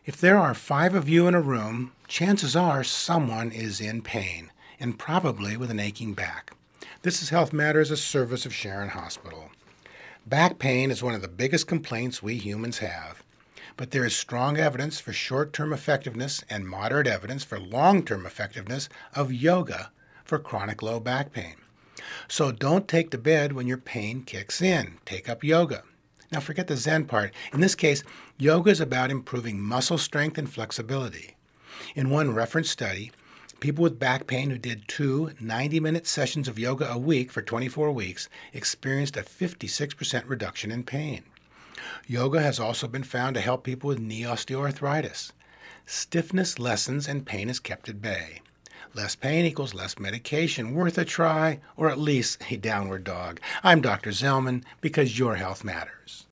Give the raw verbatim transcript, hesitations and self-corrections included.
If there are five of you in a room, chances are someone is in pain, and probably with an aching back. This is Health Matters, a service of Sharon Hospital. Back pain is one of the biggest complaints we humans have, but there is strong evidence for short-term effectiveness and moderate evidence for long-term effectiveness of yoga for chronic low back pain. So don't take to bed when your pain kicks in. Take up yoga. Now forget the Zen part. In this case, yoga is about improving muscle strength and flexibility. In one reference study, people with back pain who did two ninety-minute sessions of yoga a week for twenty-four weeks experienced a fifty-six percent reduction in pain. Yoga has also been found to help people with knee osteoarthritis. Stiffness lessens and pain is kept at bay. Less pain equals less medication. Worth a try, or at least a downward dog. I'm Doctor Zellman, because your health matters.